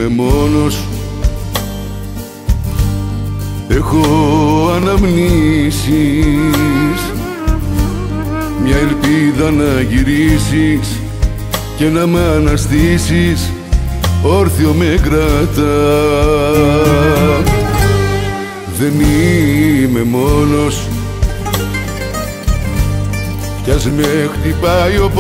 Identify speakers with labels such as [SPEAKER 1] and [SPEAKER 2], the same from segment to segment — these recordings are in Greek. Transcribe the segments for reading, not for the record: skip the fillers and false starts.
[SPEAKER 1] είμαι μόνος, έχω αναμνήσεις, μια ελπίδα να γυρίσεις και να μ' αναστήσεις, όρθιο με κρατά. Δεν είμαι μόνος κι ας με χτυπάει ο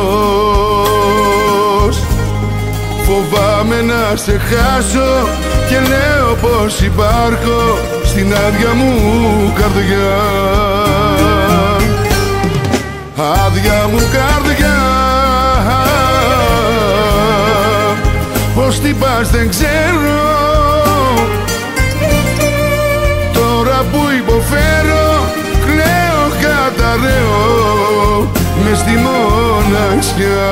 [SPEAKER 1] πόνος, φοβάμαι να σε χάσω και λέω πως υπάρχω στην άδεια μου καρδιά. Άδεια μου καρδιά, πως τι πας δεν ξέρω, τώρα που υποφέρω κλαίω καταραίω μες στη μοναξιά.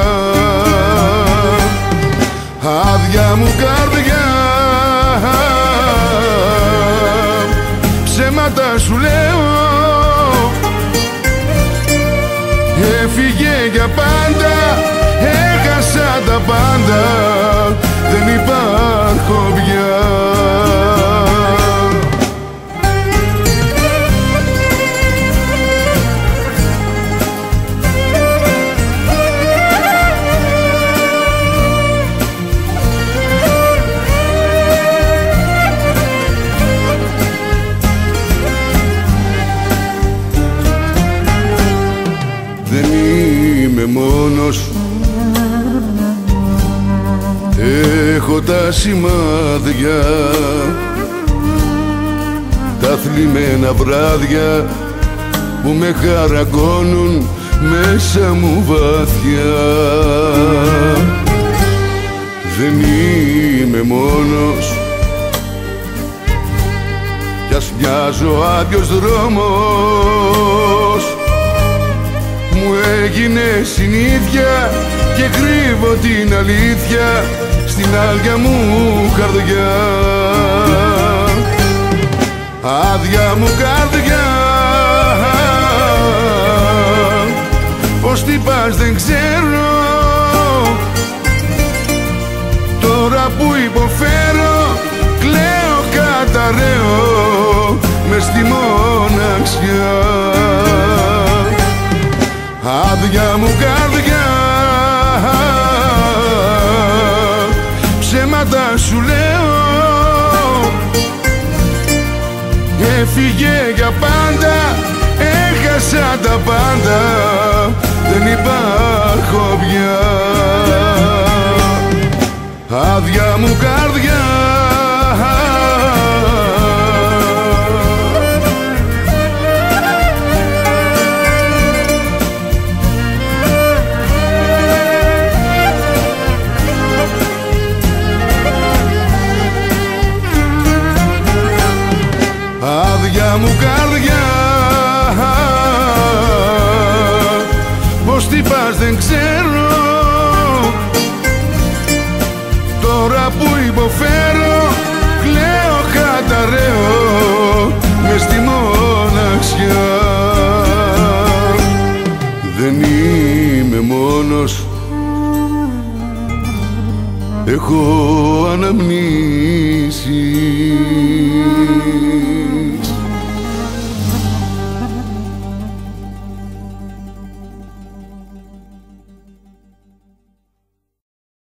[SPEAKER 1] Άδεια μου καρδιά, ψέματα σου λέω, έφυγε για πάντα, έχασα τα πάντα, δεν υπάρχω πια. Δεν είμαι μόνος, έχω τα σημάδια, τα θλιμμένα βράδια που με χαρακώνουν μέσα μου βαθιά. Δεν είμαι μόνος κι ας μοιάζω άδειος δρόμος, μου έγινε συνήθεια και κρύβω την αλήθεια στην άδεια μου καρδιά. Άδεια μου καρδιά, πως τι πας δεν ξέρω, τώρα που υποφέρω κλαίω καταραίω μες στη μοναξιά. Άδεια μου καρδιά, ψέματα σου λέω, έφυγε για πάντα, έχασα τα πάντα, δεν υπάρχω πια. Άδεια μου καρδιά, άδεια μου καρδιά, πως τι πας δεν ξέρω, τώρα που υποφέρω κλαίω καταραίω μες στη μοναξιά. Δεν είμαι μόνος, έχω αναμνήσεις.